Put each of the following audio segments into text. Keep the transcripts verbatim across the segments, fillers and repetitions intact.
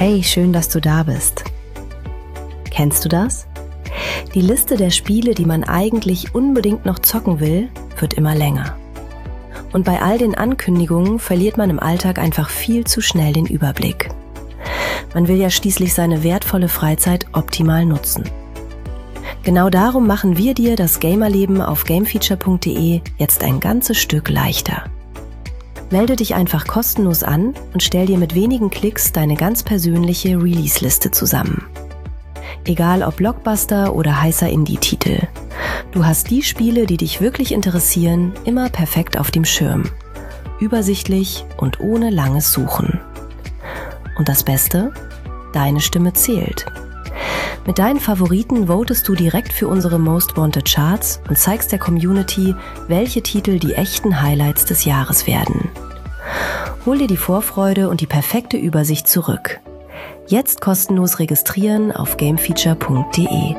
Hey, schön, dass du da bist. Kennst du das? Die Liste der Spiele, die man eigentlich unbedingt noch zocken will, wird immer länger. Und bei all den Ankündigungen verliert man im Alltag einfach viel zu schnell den Überblick. Man will ja schließlich seine wertvolle Freizeit optimal nutzen. Genau darum machen wir dir das Gamerleben auf gamefeature punkt de jetzt ein ganzes Stück leichter. Melde dich einfach kostenlos an und stell dir mit wenigen Klicks deine ganz persönliche Release-Liste zusammen. Egal ob Blockbuster oder heißer Indie-Titel. Du hast die Spiele, die dich wirklich interessieren, immer perfekt auf dem Schirm. Übersichtlich und ohne langes Suchen. Und das Beste? Deine Stimme zählt. Mit deinen Favoriten votest du direkt für unsere Most Wanted Charts und zeigst der Community, welche Titel die echten Highlights des Jahres werden. Hol dir die Vorfreude und die perfekte Übersicht zurück. Jetzt kostenlos registrieren auf gamefeature punkt de.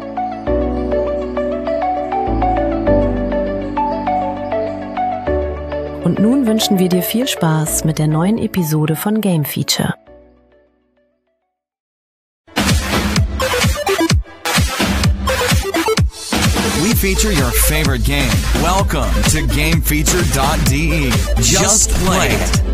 Und nun wünschen wir dir viel Spaß mit der neuen Episode von Game Feature. We feature your favorite game. Welcome to gamefeature dot de. Just play it.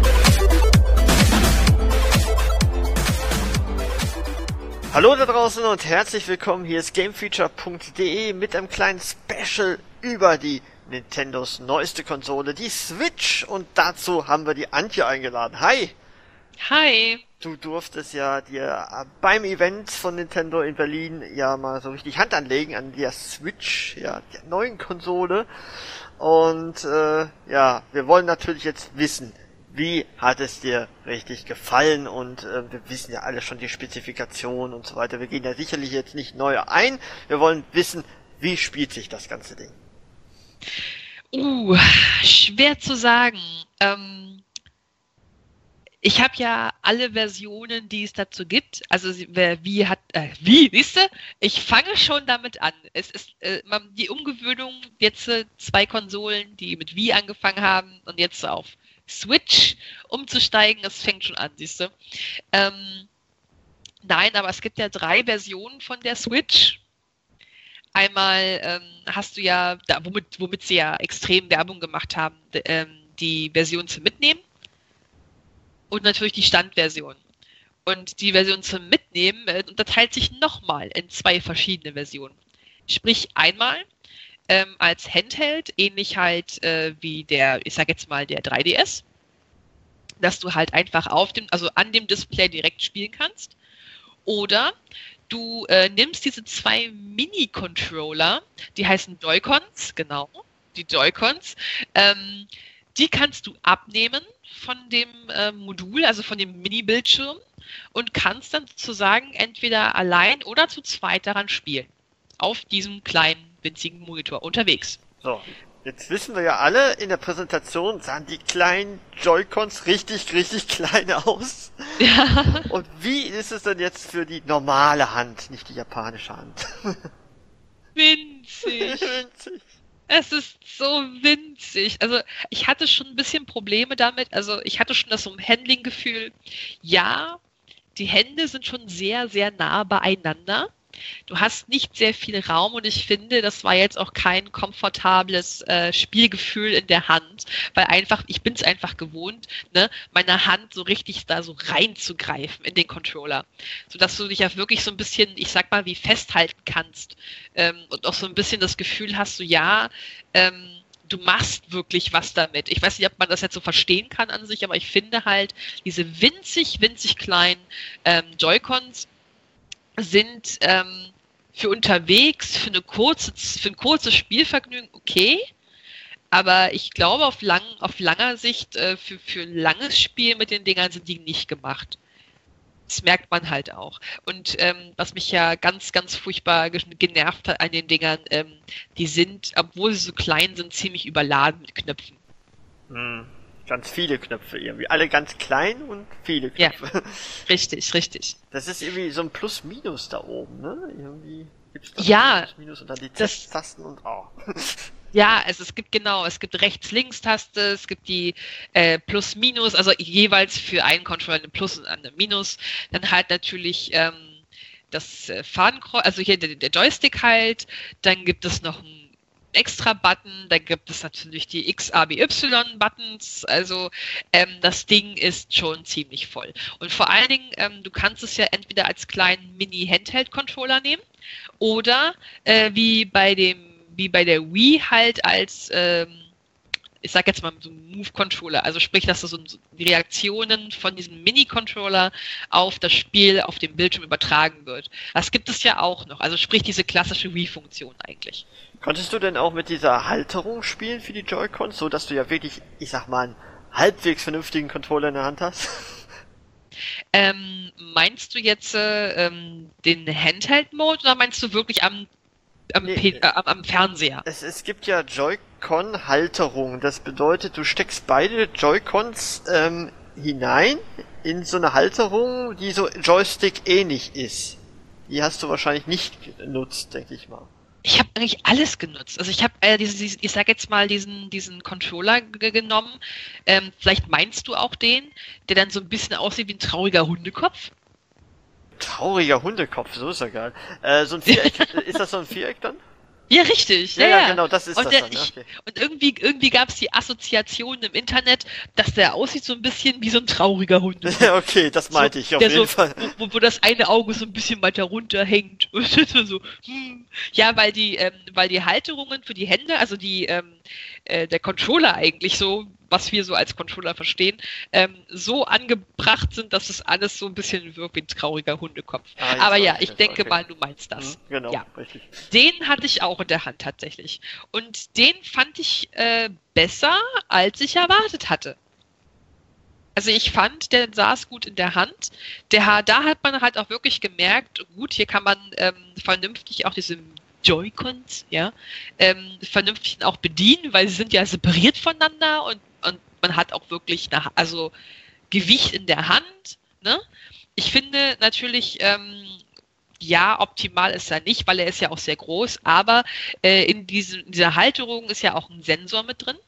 Hallo da draußen und herzlich willkommen. Hier ist gamefeature punkt de mit einem kleinen Special über die Nintendos neueste Konsole, die Switch. Und dazu haben wir die Antje eingeladen. Hi! Hi! Du durftest ja dir beim Event von Nintendo in Berlin ja mal so richtig Hand anlegen an der Switch, ja, der neuen Konsole. Und äh, ja, wir wollen natürlich jetzt wissen, wie hat es dir richtig gefallen? Und äh, wir wissen ja alle schon die Spezifikation und so weiter. Wir gehen ja sicherlich jetzt nicht neu ein. Wir wollen wissen, wie spielt sich das ganze Ding? Uh, schwer zu sagen. Ähm, ich habe ja alle Versionen, die es dazu gibt. Also wie hat, äh, wie, siehst du? Ich fange schon damit an. Es ist äh, die Umgewöhnung, jetzt äh, zwei Konsolen, die mit Wii angefangen haben und jetzt auf Switch umzusteigen, das fängt schon an, siehst du. Ähm, nein, aber es gibt ja drei Versionen von der Switch. Einmal ähm, hast du ja, da, womit, womit sie ja extrem Werbung gemacht haben, d- ähm, die Version zum Mitnehmen und natürlich die Standversion. Und die Version zum Mitnehmen äh, unterteilt sich nochmal in zwei verschiedene Versionen. Sprich einmal ähm, als Handheld, ähnlich halt äh, wie der, ich sag jetzt mal, der drei D S, dass du halt einfach auf dem, also an dem Display direkt spielen kannst. Oder du äh, nimmst diese zwei Mini-Controller, die heißen Joy-Cons, genau, die Joy-Cons, ähm, die kannst du abnehmen von dem äh, Modul, also von dem Mini-Bildschirm und kannst dann sozusagen entweder allein oder zu zweit daran spielen. Auf diesem kleinen, winzigen Monitor unterwegs. So, jetzt wissen wir ja alle, in der Präsentation sahen die kleinen Joy-Cons richtig, richtig klein aus. Ja. Und wie ist es denn jetzt für die normale Hand, nicht die japanische Hand? Winzig. Winzig. Es ist so winzig. Also ich hatte schon ein bisschen Probleme damit. Also ich hatte schon das so ein Handling-Gefühl. Ja, die Hände sind schon sehr, sehr nah beieinander. Du hast nicht sehr viel Raum und ich finde, das war jetzt auch kein komfortables äh, Spielgefühl in der Hand, weil einfach, ich bin es einfach gewohnt, ne, meine Hand so richtig da so reinzugreifen in den Controller, sodass du dich ja wirklich so ein bisschen, ich sag mal, wie festhalten kannst ähm, und auch so ein bisschen das Gefühl hast, so ja, ähm, du machst wirklich was damit. Ich weiß nicht, ob man das jetzt so verstehen kann an sich, aber ich finde halt, diese winzig, winzig kleinen ähm, Joy-Cons sind ähm, für unterwegs, für, eine kurze, für ein kurzes Spielvergnügen okay, aber ich glaube, auf, lang, auf langer Sicht, äh, für, für ein langes Spiel mit den Dingern sind die nicht gemacht. Das merkt man halt auch. Und ähm, was mich ja ganz, ganz furchtbar genervt hat an den Dingern, ähm, die sind, obwohl sie so klein sind, ziemlich überladen mit Knöpfen. Hm. Ganz viele Knöpfe irgendwie. Alle ganz klein und viele Knöpfe. Ja, richtig, richtig. Das ist irgendwie so ein Plus-Minus da oben, ne? Irgendwie gibt's da ja, Plus-Minus und dann die das, Tasten und oh. Ja, es, es gibt genau, es gibt Rechts-Links-Taste, es gibt die äh, Plus-Minus, also jeweils für einen Controller eine Plus und eine Minus. Dann halt natürlich ähm, das äh, Fadenkreuz, also hier der, der Joystick halt. Dann gibt es noch einen extra Button, dann gibt es natürlich die X, A, B, Y-Buttons. Also ähm, das Ding ist schon ziemlich voll. Und vor allen Dingen, ähm, du kannst es ja entweder als kleinen Mini-Handheld-Controller nehmen oder äh, wie bei dem wie bei der Wii halt als, ähm, ich sag jetzt mal so Move-Controller, also sprich, dass so die Reaktionen von diesem Mini-Controller auf das Spiel auf dem Bildschirm übertragen wird. Das gibt es ja auch noch, also sprich diese klassische Wii-Funktion eigentlich. Konntest du denn auch mit dieser Halterung spielen für die Joy-Cons, so dass du ja wirklich, ich sag mal, einen halbwegs vernünftigen Controller in der Hand hast? Ähm, meinst du jetzt äh, ähm, den Handheld-Mode oder meinst du wirklich am Am, Nee, P- äh, am, am Fernseher. Es, es gibt ja Joy-Con-Halterung. Das bedeutet, du steckst beide Joy-Cons ähm, hinein in so eine Halterung, die so Joystick-ähnlich ist. Die hast du wahrscheinlich nicht genutzt, denke ich mal. Ich habe eigentlich alles genutzt. Also ich habe, äh, diese, diese, ich sag jetzt mal, diesen, diesen Controller g- genommen. Ähm, vielleicht meinst du auch den, der dann so ein bisschen aussieht wie ein trauriger Hundekopf. Trauriger Hundekopf, so ist er geil. Äh, so ein Viereck, ist das so ein Viereck dann? Ja, richtig. Ja, ja, genau, das ist und das der, dann, ich, okay. Und irgendwie, irgendwie gab es die Assoziation im Internet, dass der aussieht so ein bisschen wie so ein trauriger Hund. Okay, das meinte ich auf der jeden so, Fall. Wo, wo das eine Auge so ein bisschen weiter runterhängt. Und so, hm. Ja, weil die, ähm, weil die Halterungen für die Hände, also die, ähm, äh, der Controller eigentlich so, was wir so als Controller verstehen, ähm, so angebracht sind, dass es alles so ein bisschen wirkt wie ein trauriger Hundekopf. Ah, jetzt Aber weiß ja, ich ich jetzt, denke okay. mal, du meinst das. Hm, genau, Ja. richtig. Den hatte ich auch in der Hand tatsächlich. Und den fand ich äh, besser, als ich erwartet hatte. Also ich fand, der saß gut in der Hand. Der, da hat man halt auch wirklich gemerkt, gut, hier kann man ähm, vernünftig auch diese Joy-Cons, ja, ähm, vernünftig auch bedienen, weil sie sind ja separiert voneinander und, und man hat auch wirklich eine, also Gewicht in der Hand, ne? Ich finde natürlich, ähm, ja, optimal ist er nicht, weil er ist ja auch sehr groß, aber äh, in, diesem, in dieser Halterung ist ja auch ein Sensor mit drin,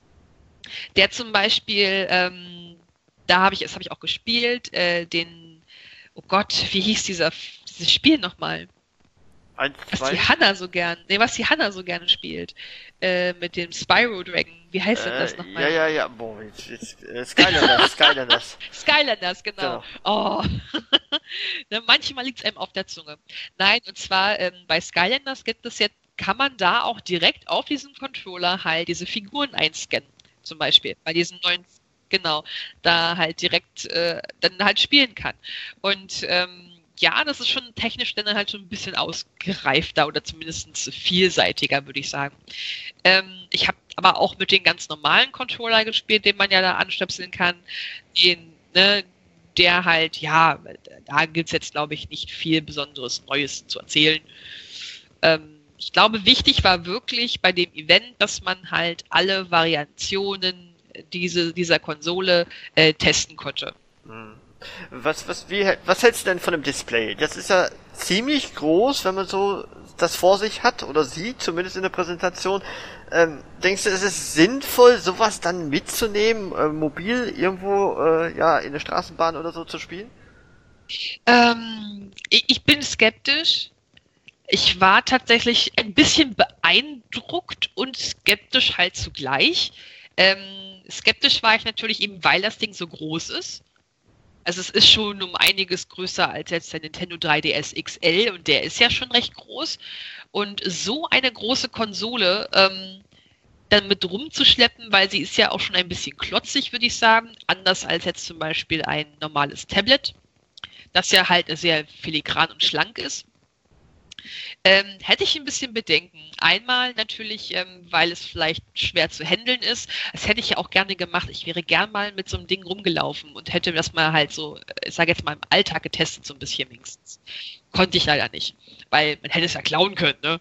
der zum Beispiel, ähm, da habe ich, das habe ich auch gespielt, äh, den, oh Gott, wie hieß dieser, dieses Spiel nochmal? Eins, Was zwei. die Hanna so gern, nee, was die Hanna so gerne spielt, äh, mit dem Spyro Dragon, wie heißt denn das Äh, nochmal? ja, ja, ja, boah, jetzt, jetzt, äh, Skylanders, Skylanders. Skylanders, genau. Genau. Oh. Ne, manchmal liegt es einem auf der Zunge. Nein, und zwar ähm, bei Skylanders gibt es jetzt, kann man da auch direkt auf diesem Controller halt diese Figuren einscannen, zum Beispiel. Bei diesen neuen, genau, da halt direkt äh, dann halt spielen kann. Und ähm, ja, das ist schon technisch dann halt schon ein bisschen ausgereifter oder zumindest vielseitiger, würde ich sagen. Ähm, ich habe aber auch mit den ganz normalen Controller gespielt, den man ja da anstöpseln kann. Den, ne, der halt, ja, da gibt es jetzt, glaube ich, nicht viel Besonderes Neues zu erzählen. Ähm, ich glaube, wichtig war wirklich bei dem Event, dass man halt alle Variationen diese, dieser Konsole äh, testen konnte. Hm. Was, was, wie, was hältst du denn von dem Display? Das ist ja ziemlich groß, wenn man so das vor sich hat oder sieht, zumindest in der Präsentation. Ähm, denkst du, ist es sinnvoll, sowas dann mitzunehmen, äh, mobil irgendwo, äh, ja, in der Straßenbahn oder so zu spielen? Ähm, ich, ich bin skeptisch. Ich war tatsächlich ein bisschen beeindruckt und skeptisch halt zugleich. Ähm, skeptisch war ich natürlich eben, weil das Ding so groß ist. Also es ist schon um einiges größer als jetzt der Nintendo drei D S X L und der ist ja schon recht groß. Und so eine große Konsole ähm, dann mit rumzuschleppen, weil sie ist ja auch schon ein bisschen klotzig, würde ich sagen. Anders als jetzt zum Beispiel ein normales Tablet, das ja halt sehr filigran und schlank ist. Ähm, hätte ich ein bisschen Bedenken. Einmal natürlich, ähm, weil es vielleicht schwer zu handeln ist. Das hätte ich ja auch gerne gemacht. Ich wäre gern mal mit so einem Ding rumgelaufen und hätte das mal halt so, ich sage jetzt mal im Alltag getestet, so ein bisschen wenigstens. Konnte ich leider nicht, weil man hätte es ja klauen können, ne?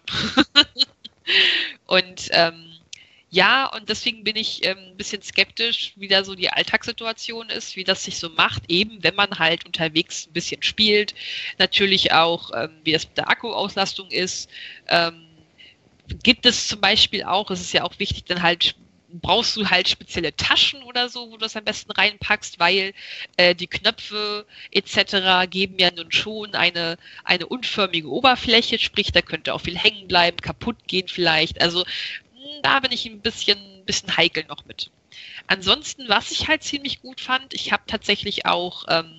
Und ähm, ja, und deswegen bin ich ähm, ein bisschen skeptisch, wie da so die Alltagssituation ist, wie das sich so macht, eben wenn man halt unterwegs ein bisschen spielt. Natürlich auch, ähm, wie das mit der Akkuauslastung ist, ähm, gibt es zum Beispiel auch, es ist ja auch wichtig, dann halt brauchst du halt spezielle Taschen oder so, wo du das am besten reinpackst, weil äh, die Knöpfe et cetera geben ja nun schon eine, eine unförmige Oberfläche, sprich, da könnte auch viel hängen bleiben, kaputt gehen vielleicht. Also da bin ich ein bisschen, bisschen heikel noch mit. Ansonsten, was ich halt ziemlich gut fand, ich habe tatsächlich auch ähm,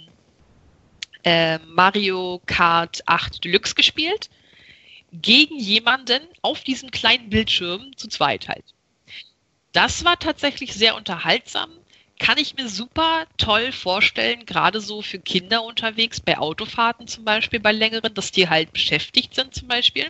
äh, Mario Kart acht Deluxe gespielt, gegen jemanden auf diesem kleinen Bildschirm zu zweit halt. Das war tatsächlich sehr unterhaltsam. Kann ich mir super toll vorstellen, gerade so für Kinder unterwegs, bei Autofahrten zum Beispiel, bei längeren, dass die halt beschäftigt sind zum Beispiel.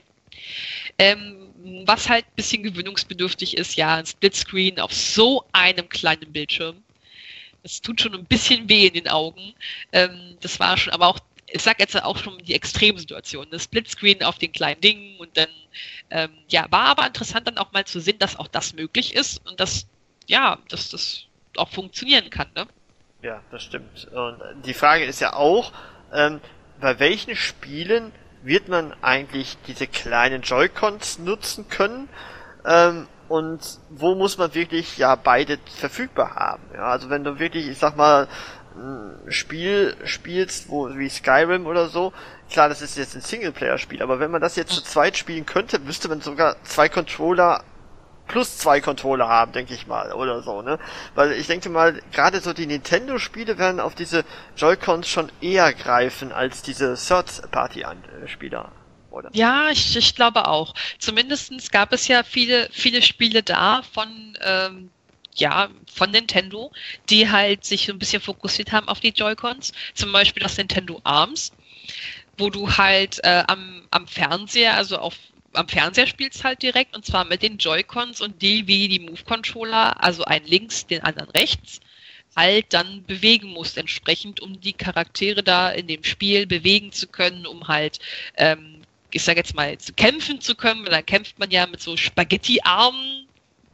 Ähm, was halt ein bisschen gewöhnungsbedürftig ist, ja, ein Splitscreen auf so einem kleinen Bildschirm. Das tut schon ein bisschen weh in den Augen. Ähm, das war schon, aber auch, ich sag jetzt auch schon die Extremsituation, das Splitscreen auf den kleinen Dingen und dann, ähm, ja, war aber interessant dann auch mal zu sehen, dass auch das möglich ist und dass, ja, dass das auch funktionieren kann, ne? Ja, das stimmt. Und die Frage ist ja auch, ähm, bei welchen Spielen wird man eigentlich diese kleinen Joy-Cons nutzen können? Ähm, und wo muss man wirklich ja beide verfügbar haben? Ja, also wenn du wirklich, ich sag mal, ein Spiel spielst, wo wie Skyrim oder so, klar, das ist jetzt ein Singleplayer-Spiel, aber wenn man das jetzt zu zweit spielen könnte, müsste man sogar zwei Controller plus zwei Controller haben, denke ich mal, oder so, ne? Weil ich denke mal, gerade so die Nintendo-Spiele werden auf diese Joy-Cons schon eher greifen als diese Third-Party-Spieler, oder? Ja, ich, ich glaube auch. Zumindestens gab es ja viele, viele Spiele da von, ähm, ja, von Nintendo, die halt sich so ein bisschen fokussiert haben auf die Joy-Cons. Zum Beispiel das Nintendo Arms, wo du halt äh, am, am Fernseher, also auf am Fernseher spielst halt direkt, und zwar mit den Joy-Cons und die wie die Move-Controller, also einen links, den anderen rechts, halt dann bewegen musst entsprechend, um die Charaktere da in dem Spiel bewegen zu können, um halt, ähm, ich sag jetzt mal, zu kämpfen zu können, weil dann kämpft man ja mit so Spaghetti-Armen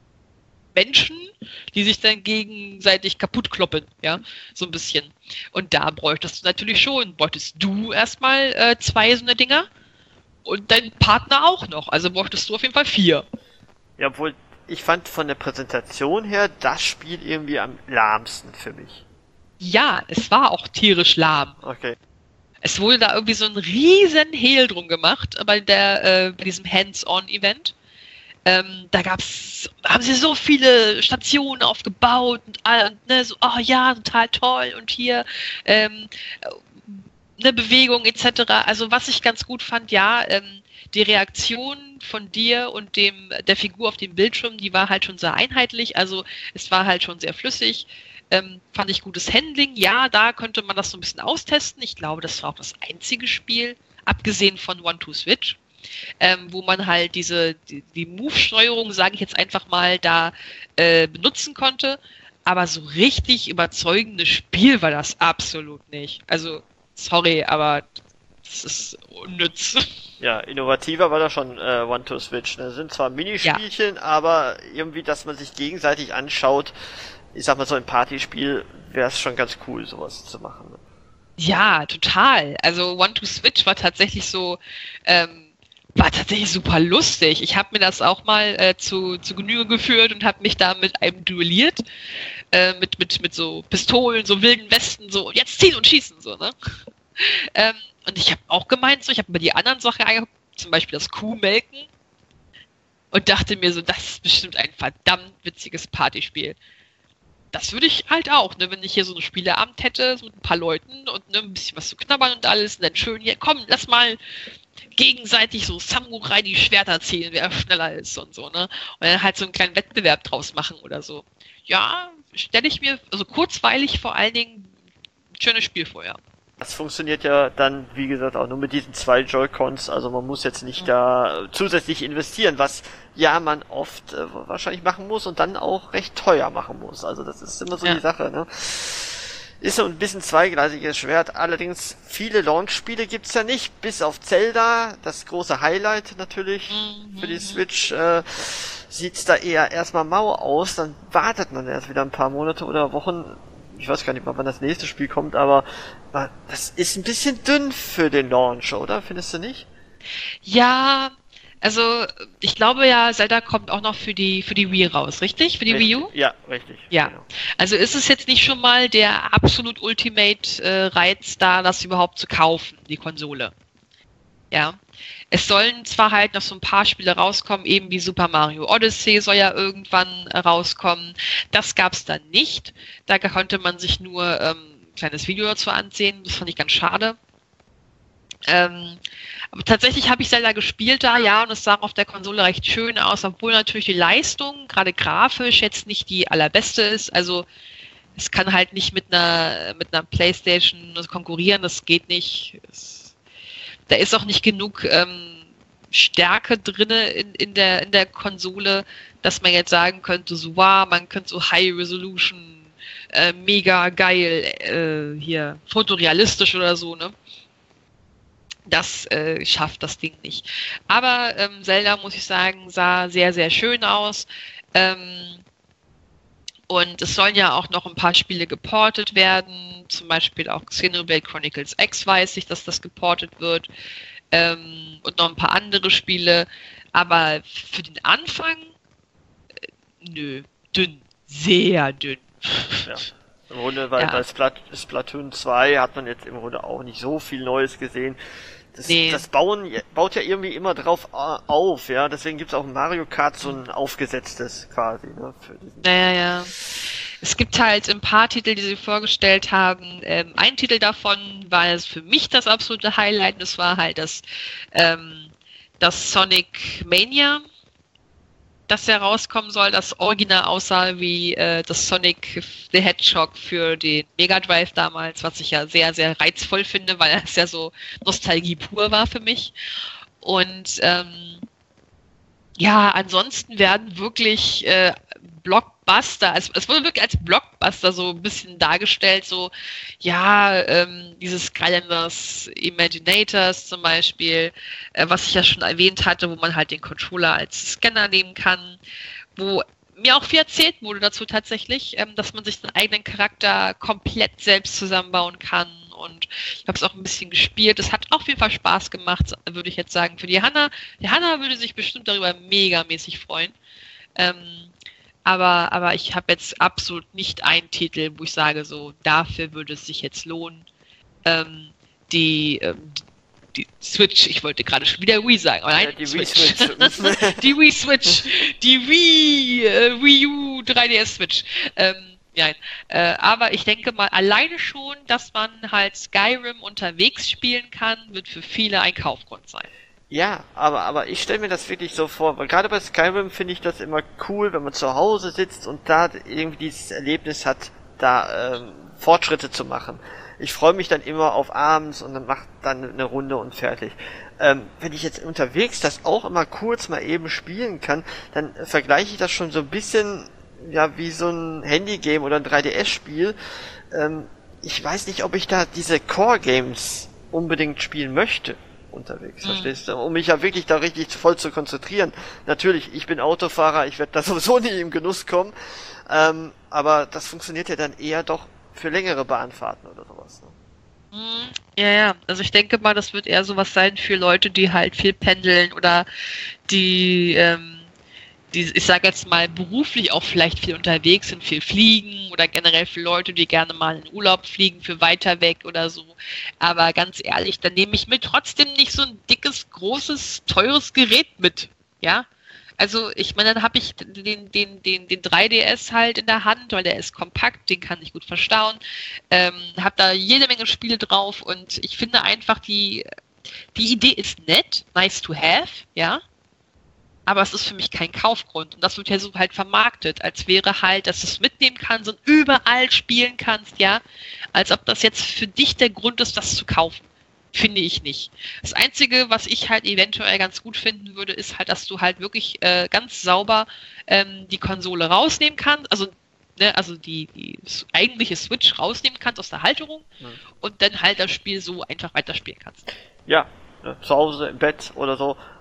Menschen, die sich dann gegenseitig kaputt kloppen, ja, so ein bisschen. Und da bräuchtest du natürlich schon, bräuchtest du erstmal äh, zwei so eine Dinger, und dein Partner auch noch. Also bräuchtest du auf jeden Fall vier. Ja, obwohl, ich fand von der Präsentation her das Spiel irgendwie am lahmsten für mich. Ja, es war auch tierisch lahm. Okay. Es wurde da irgendwie so ein riesen Hehl drum gemacht bei, der, äh, bei diesem Hands-on-Event. Ähm, da gab's, haben sie so viele Stationen aufgebaut und, und ne, so, oh ja, total toll und hier, ähm, eine Bewegung et cetera. Also was ich ganz gut fand, ja, ähm, die Reaktion von dir und dem der Figur auf dem Bildschirm, die war halt schon sehr einheitlich. Also es war halt schon sehr flüssig. Ähm, fand ich gutes Handling. Ja, da könnte man das so ein bisschen austesten. Ich glaube, das war auch das einzige Spiel, abgesehen von One to Switch, ähm, wo man halt diese die, die Move-Steuerung, sage ich jetzt einfach mal, da äh, benutzen konnte. Aber so richtig überzeugendes Spiel war das absolut nicht. Also sorry, aber das ist unnütz. Ja, innovativer war da schon äh, One to Switch. Das sind zwar Minispielchen, ja, aber irgendwie, dass man sich gegenseitig anschaut, ich sag mal so ein Partyspiel, wäre es schon ganz cool, sowas zu machen. Ja, total. Also One to Switch war tatsächlich so, ähm, war tatsächlich super lustig. Ich habe mir das auch mal äh, zu, zu Genüge geführt und habe mich da mit einem duelliert. Äh, mit, mit, mit so Pistolen, so wilden Westen, so jetzt ziehen und schießen, so, ne? ähm, und ich habe auch gemeint, so, ich habe mir die anderen Sachen angeguckt, zum Beispiel das Kuhmelken, und dachte mir so, das ist bestimmt ein verdammt witziges Partyspiel. Das würde ich halt auch, ne, wenn ich hier so einen Spieleabend hätte, so mit ein paar Leuten und ne, ein bisschen was zu knabbern und alles, und dann schön hier, komm, lass mal gegenseitig so Samurai die Schwerter ziehen, wer schneller ist und so, ne? Und dann halt so einen kleinen Wettbewerb draus machen oder so. Ja, stelle ich mir, also kurzweilig vor allen Dingen, ein schönes Spiel vor, ja. Das funktioniert ja dann, wie gesagt, auch nur mit diesen zwei Joy-Cons, also man muss jetzt nicht mhm. da zusätzlich investieren, was ja man oft äh, wahrscheinlich machen muss und dann auch recht teuer machen muss. Also das ist immer so ja. die Sache, ne? Ist so ein bisschen zweigleisiges Schwert, allerdings viele Launch-Spiele gibt's ja nicht, bis auf Zelda, das große Highlight natürlich mhm. für die Switch, äh, sieht's da eher erstmal mau aus, dann wartet man erst wieder ein paar Monate oder Wochen, ich weiß gar nicht mal, wann das nächste Spiel kommt, aber das ist ein bisschen dünn für den Launch, oder? Findest du nicht? Ja, Also, ich glaube ja, Zelda kommt auch noch für die für die Wii raus, richtig? Für die Richtig. Wii U? Ja, richtig. Ja. Genau. Also ist es jetzt nicht schon mal der absolut Ultimate äh, Reiz da, das überhaupt zu kaufen, die Konsole? Ja. Es sollen zwar halt noch so ein paar Spiele rauskommen, eben wie Super Mario Odyssey soll ja irgendwann äh, rauskommen. Das gab's dann nicht. Da konnte man sich nur ähm, ein kleines Video dazu ansehen. Das fand ich ganz schade. Ähm, aber tatsächlich habe ich Zelda gespielt da, ja, und es sah auf der Konsole recht schön aus, obwohl natürlich die Leistung, gerade grafisch, jetzt nicht die allerbeste ist. Also es kann halt nicht mit einer mit einer PlayStation konkurrieren, das geht nicht. Es, da ist auch nicht genug ähm, Stärke drinne in, in der in der Konsole, dass man jetzt sagen könnte, so wow, man könnte so High Resolution, äh, mega geil, äh, hier fotorealistisch oder so, ne? Das äh, schafft das Ding nicht. Aber ähm, Zelda, muss ich sagen, sah sehr, sehr schön aus. Ähm, und es sollen ja auch noch ein paar Spiele geportet werden. Zum Beispiel auch Xenoblade Chronicles X weiß ich, dass das geportet wird. Ähm, und noch ein paar andere Spiele. Aber für den Anfang, äh, nö, dünn. Sehr dünn. Ja. Im Grunde, weil Ja. bei Splat Splatoon zwei hat man jetzt im Grunde auch nicht so viel Neues gesehen. Das, Nee. das Bauen baut ja irgendwie immer drauf äh, auf, ja. Deswegen gibt's auch in Mario Kart so ein aufgesetztes quasi, ne, für diesen. Naja, ja. Es gibt halt ein paar Titel, die sie vorgestellt haben. Ähm, ein Titel davon war es für mich das absolute Highlight. Und das war halt das, ähm, das Sonic Mania, das ja rauskommen soll. Das Original aussah wie äh, das Sonic the Hedgehog für den Mega Drive damals, was ich ja sehr, sehr reizvoll finde, weil es ja so Nostalgie pur war für mich. Und ähm, ja, ansonsten werden wirklich äh, Blockbuster, also es wurde wirklich als Blockbuster so ein bisschen dargestellt, so, ja, ähm, dieses Skylanders Imaginators zum Beispiel, äh, was ich ja schon erwähnt hatte, wo man halt den Controller als Scanner nehmen kann, wo mir auch viel erzählt wurde dazu tatsächlich, ähm, dass man sich den eigenen Charakter komplett selbst zusammenbauen kann. Und ich habe es auch ein bisschen gespielt. Es hat auf jeden Fall Spaß gemacht, würde ich jetzt sagen, für die Hanna. Die Hanna würde sich bestimmt darüber megamäßig freuen. Ähm, aber, aber ich habe jetzt absolut nicht einen Titel, wo ich sage, so, dafür würde es sich jetzt lohnen. Ähm, die, ähm, die Switch, ich wollte gerade schon wieder Wii sagen, aber nein, Ja, die Switch. Wii Switch. Die Wii Switch, die Wii, äh, Wii U drei D S Switch. Ähm, nein, äh, aber ich denke mal, alleine schon, dass man halt Skyrim unterwegs spielen kann, wird für viele ein Kaufgrund sein. Ja, aber aber ich stelle mir das wirklich so vor, weil gerade bei Skyrim finde ich das immer cool, wenn man zu Hause sitzt und da irgendwie dieses Erlebnis hat, da ähm, Fortschritte zu machen. Ich freue mich dann immer auf abends und dann macht dann eine Runde und fertig. Ähm, wenn ich jetzt unterwegs das auch immer kurz mal eben spielen kann, dann äh, vergleiche ich das schon so ein bisschen ja wie so ein Handygame oder ein drei D S-Spiel. Ähm, ich weiß nicht, ob ich da diese Core-Games unbedingt spielen möchte unterwegs, Mhm. verstehst du? Um mich ja wirklich da richtig voll zu konzentrieren. Natürlich, ich bin Autofahrer, ich werde da sowieso nie im Genuss kommen, ähm, aber das funktioniert ja dann eher doch für längere Bahnfahrten oder sowas. Ne? Hm, Ja, ja, also ich denke mal, das wird eher sowas sein für Leute, die halt viel pendeln oder die, ähm, die, ich sage jetzt mal, beruflich auch vielleicht viel unterwegs sind, viel fliegen oder generell für Leute, die gerne mal in Urlaub fliegen, für weiter weg oder so. Aber ganz ehrlich, dann nehme ich mir trotzdem nicht so ein dickes, großes, teures Gerät mit, ja? Also ich meine, dann habe ich den, den, den, den drei D S halt in der Hand, weil der ist kompakt, den kann ich gut verstauen, ähm, habe da jede Menge Spiele drauf und ich finde einfach, die, die Idee ist nett, nice to have, ja, aber es ist für mich kein Kaufgrund und das wird ja so halt vermarktet, als wäre halt, dass du es mitnehmen kannst und überall spielen kannst, ja, als ob das jetzt für dich der Grund ist, das zu kaufen. Finde ich nicht. Das Einzige, was ich halt eventuell ganz gut finden würde, ist halt, dass du halt wirklich äh, ganz sauber ähm, die Konsole rausnehmen kannst, also ne, also die, die eigentliche Switch rausnehmen kannst aus der Halterung Mhm. und dann halt das Spiel so einfach weiterspielen kannst. Ja, ne, zu Hause im Bett oder so.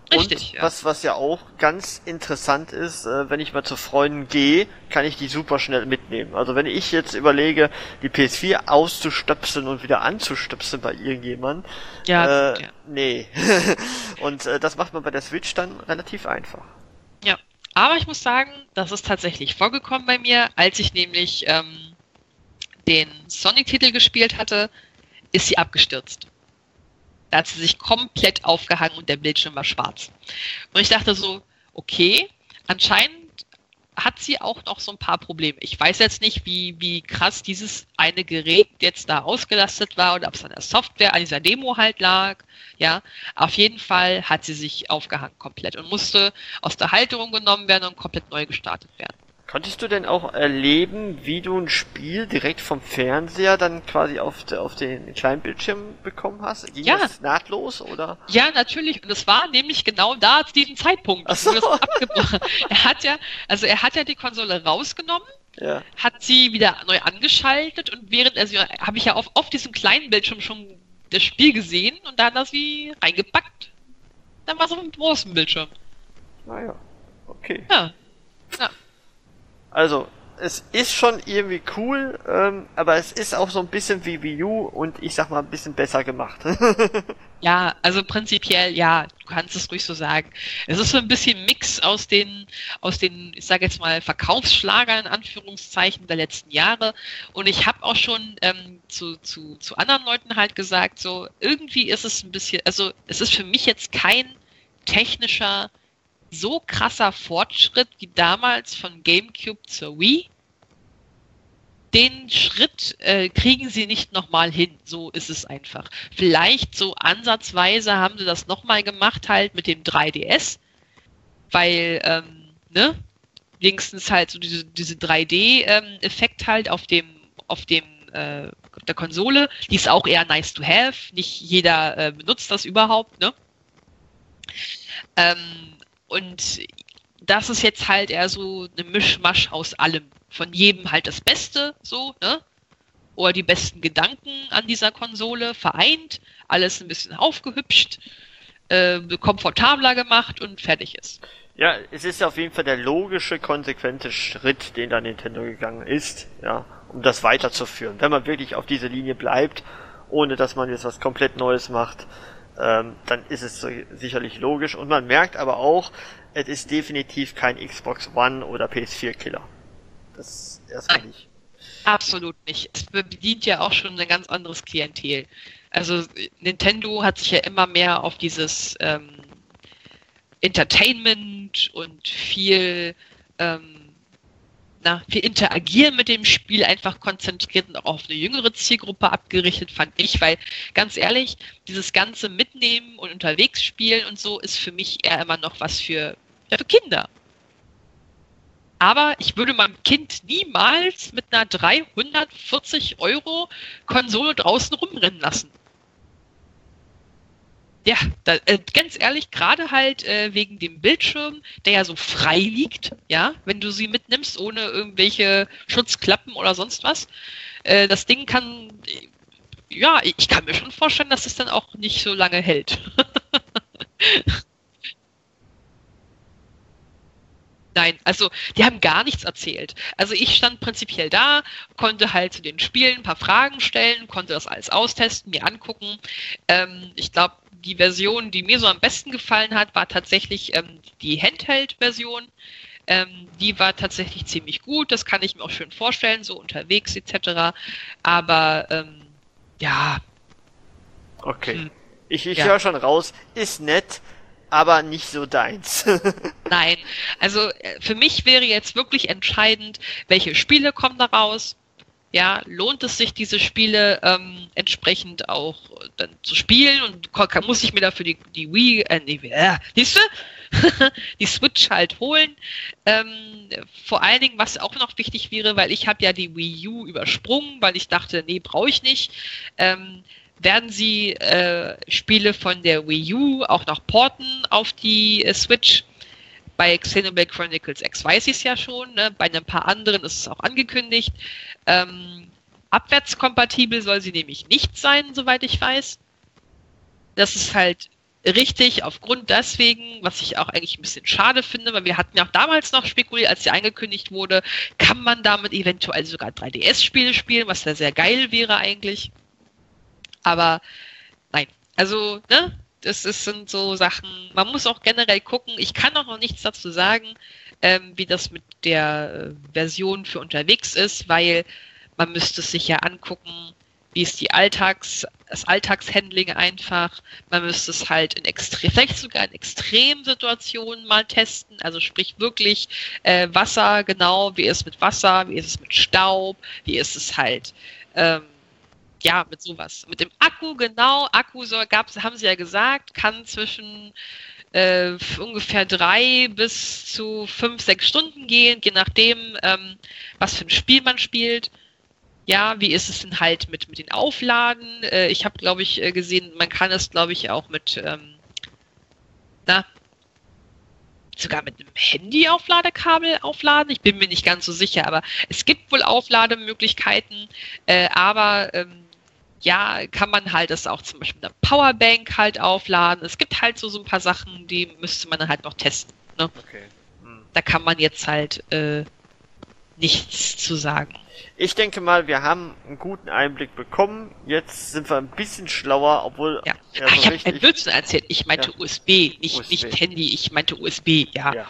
Richtig, und ja. was, was ja auch ganz interessant ist, äh, wenn ich mal zu Freunden gehe, kann ich die super schnell mitnehmen. Also wenn ich jetzt überlege, die P S vier auszustöpseln und wieder anzustöpseln bei irgendjemandem, Ja, äh, ja. nee. Und äh, das macht man bei der Switch dann relativ einfach. Ja, aber ich muss sagen, das ist tatsächlich vorgekommen bei mir, als ich nämlich ähm, den Sonic-Titel gespielt hatte, ist sie abgestürzt. Da hat sie sich komplett aufgehangen und der Bildschirm war schwarz. Und ich dachte so, okay, anscheinend hat sie auch noch so ein paar Probleme. Ich weiß jetzt nicht, wie, wie krass dieses eine Gerät jetzt da ausgelastet war oder ob es an der Software, an dieser Demo halt lag. Ja, auf jeden Fall hat sie sich aufgehangen komplett und musste aus der Halterung genommen werden und komplett neu gestartet werden. Konntest du denn auch erleben, wie du ein Spiel direkt vom Fernseher dann quasi auf, de, auf den kleinen Bildschirm bekommen hast? Ging Ja. das nahtlos, oder? Ja, natürlich. Und es war nämlich genau da zu diesem Zeitpunkt. Ach so. Wo das abgebrochen. Er hat ja, also er hat ja die Konsole rausgenommen, Ja. hat sie wieder neu angeschaltet und während er sie, habe ich ja auf, auf diesem kleinen Bildschirm schon das Spiel gesehen und dann das wie reingepackt. Dann war es auf dem großen Bildschirm. Naja, okay. Ja. Ja. Also, es ist schon irgendwie cool, ähm, aber es ist auch so ein bisschen wie Wii U und ich sag mal ein bisschen besser gemacht. Ja, also prinzipiell, ja, du kannst es ruhig so sagen. Es ist so ein bisschen Mix aus den, aus den, ich sage jetzt mal, Verkaufsschlagern in Anführungszeichen der letzten Jahre. Und ich habe auch schon ähm, zu, zu, zu anderen Leuten halt gesagt, so irgendwie ist es ein bisschen, also es ist für mich jetzt kein technischer, so krasser Fortschritt wie damals von GameCube zur Wii. Den Schritt äh, kriegen sie nicht nochmal hin, so ist es einfach. Vielleicht so ansatzweise haben sie das nochmal gemacht halt mit dem drei D S, weil, ähm, ne, wenigstens halt so diese, diese drei D-Effekt ähm, halt auf dem, auf dem, äh, auf der Konsole, die ist auch eher nice to have, nicht jeder äh, benutzt das überhaupt, ne. Ähm, und das ist jetzt halt eher so eine Mischmasch aus allem. Von jedem halt das Beste, so, ne? Oder die besten Gedanken an dieser Konsole vereint, alles ein bisschen aufgehübscht, äh, komfortabler gemacht und fertig ist. Ja, es ist auf jeden Fall der logische, konsequente Schritt, den da Nintendo gegangen ist, ja, um das weiterzuführen. Wenn man wirklich auf diese Linie bleibt, ohne dass man jetzt was komplett Neues macht, ähm, dann ist es so, sicherlich logisch. Und man merkt aber auch, es ist definitiv kein Xbox One oder P S vier Killer. Das erstmal Nein. nicht. Absolut nicht. Es bedient ja auch schon ein ganz anderes Klientel. Also Nintendo hat sich ja immer mehr auf dieses ähm, Entertainment und viel, ähm, na, viel Interagieren mit dem Spiel einfach konzentriert und auch auf eine jüngere Zielgruppe abgerichtet, fand ich, weil ganz ehrlich, dieses ganze Mitnehmen und unterwegs spielen und so ist für mich eher immer noch was für, ja, für Kinder. Aber ich würde meinem Kind niemals mit einer dreihundertvierzig Euro Konsole draußen rumrennen lassen. Ja, da, äh, ganz ehrlich, gerade halt äh, wegen dem Bildschirm, der ja so frei liegt, ja, wenn du sie mitnimmst, ohne irgendwelche Schutzklappen oder sonst was. Äh, das Ding kann, äh, ja, ich kann mir schon vorstellen, dass es dann auch nicht so lange hält. Nein, also die haben gar nichts erzählt. Also ich stand prinzipiell da, konnte halt zu den Spielen ein paar Fragen stellen, konnte das alles austesten, mir angucken. Ähm, ich glaube, die Version, die mir so am besten gefallen hat, war tatsächlich ähm, die Handheld-Version. Ähm, die war tatsächlich ziemlich gut, das kann ich mir auch schön vorstellen, so unterwegs et cetera. Aber ähm, ja. Okay. Hm. Ich, ich Ja. höre schon raus, ist nett, aber nicht so deins. Nein, also äh, für mich wäre jetzt wirklich entscheidend, welche Spiele kommen da raus. Ja, lohnt es sich, diese Spiele ähm, entsprechend auch äh, dann zu spielen und ko- kann, muss ich mir dafür die, die Wii, äh, nee, äh, siehst du? die Switch halt holen. Ähm, vor allen Dingen, was auch noch wichtig wäre, weil ich habe ja die Wii U übersprungen, weil ich dachte, nee, brauche ich nicht. Ähm, werden sie äh, Spiele von der Wii U auch noch porten auf die äh, Switch. Bei Xenoblade Chronicles X weiß ich es ja schon, ne? Bei ein paar anderen ist es auch angekündigt. Ähm, abwärtskompatibel soll sie nämlich nicht sein, soweit ich weiß. Das ist halt richtig, aufgrund deswegen, was ich auch eigentlich ein bisschen schade finde, weil wir hatten ja auch damals noch spekuliert, als sie angekündigt wurde, kann man damit eventuell sogar drei D S-Spiele spielen, was ja sehr geil wäre eigentlich. Aber nein, also, ne, das ist, sind so Sachen, man muss auch generell gucken, ich kann auch noch nichts dazu sagen, ähm, wie das mit der äh, Version für unterwegs ist, weil man müsste es sich ja angucken, wie ist die Alltags, das Alltagshandling einfach. Man müsste es halt in extrem, vielleicht sogar in Extremsituationen mal testen. Also sprich wirklich äh, Wasser, genau, wie ist es mit Wasser, wie ist es mit Staub, wie ist es halt, ähm, ja, mit sowas. Mit dem Akku, genau, Akku soll, gab's, haben sie ja gesagt, kann zwischen äh, ungefähr drei bis zu fünf, sechs Stunden gehen, je nachdem, ähm, was für ein Spiel man spielt. Ja, wie ist es denn halt mit, mit den Aufladen? Äh, ich habe, glaube ich, gesehen, man kann es, glaube ich, auch mit, ähm, na, sogar mit einem Handy-Aufladekabel aufladen. Ich bin mir nicht ganz so sicher, aber es gibt wohl Auflademöglichkeiten, äh, aber ähm, ja, kann man halt das auch zum Beispiel mit einer Powerbank halt aufladen. Es gibt halt so, so ein paar Sachen, die müsste man dann halt noch testen. Ne? Okay. Hm. Da kann man jetzt halt äh, nichts zu sagen. Ich denke mal, wir haben einen guten Einblick bekommen. Jetzt sind wir ein bisschen schlauer, obwohl... Ja, ja Ach, so ich habe richtig- ein Blödsinn erzählt. Ich meinte Ja. U S B, nicht, U S B. nicht Handy. Ich meinte U S B, ja. Ja.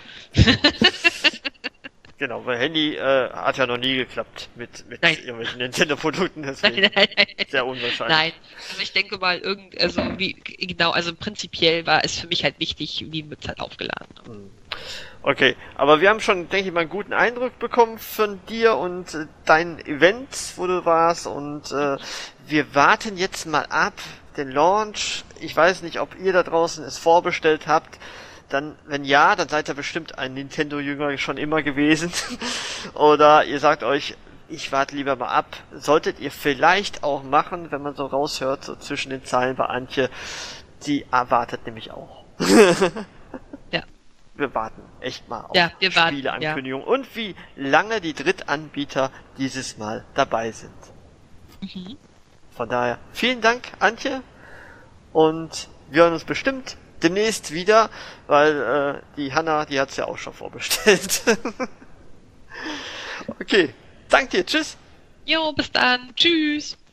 Genau, weil Handy äh, hat ja noch nie geklappt mit, mit Nein. irgendwelchen Nintendo-Produkten, deswegen Nein, nein, nein. sehr unwahrscheinlich. Nein, also ich denke mal, irgend, also wie, genau, also prinzipiell war es für mich halt wichtig, wie wird es halt aufgeladen. Okay, aber wir haben schon, denke ich mal, einen guten Eindruck bekommen von dir und äh, dein Event, wo du warst, und äh, wir warten jetzt mal ab, den Launch. Ich weiß nicht, ob ihr da draußen es vorbestellt habt. Dann, wenn ja, dann seid ihr bestimmt ein Nintendo-Jünger schon immer gewesen. Oder ihr sagt euch, ich warte lieber mal ab. Solltet ihr vielleicht auch machen, wenn man so raushört, so zwischen den Zeilen bei Antje. Die erwartet nämlich auch. Ja. Wir warten echt mal auf Ja, wir warten, Spieleankündigungen und wie lange die Drittanbieter dieses Mal dabei sind. Mhm. Von daher, vielen Dank, Antje. Und wir hören uns bestimmt demnächst wieder, weil äh, die Hanna, die hat's ja auch schon vorbestellt. Okay, danke dir, tschüss. Jo, bis dann. Tschüss.